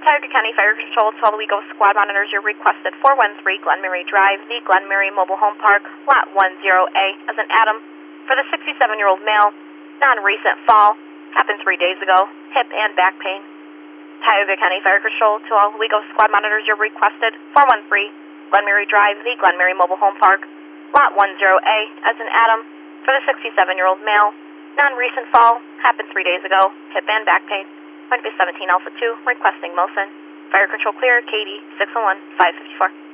Tioga County Fire Control to all the WeGo squad monitors. You're requested 413 Glen Mary Drive, the Glen Mary Mobile Home Park, Lot 10A, as an Adam, for the 67-year-old male, non-recent fall, happened 3 days ago, hip and back pain. Tioga County Fire Control to all WeGo squad monitors. You're requested 413 Glen Mary Drive, the Glen Mary Mobile Home Park, Lot 10A, as an Adam, for the 67-year-old male, non-recent fall, happened 3 days ago, hip and back pain. Point 17 Alpha 2, requesting Mosin. Fire control clear, KD 601-554.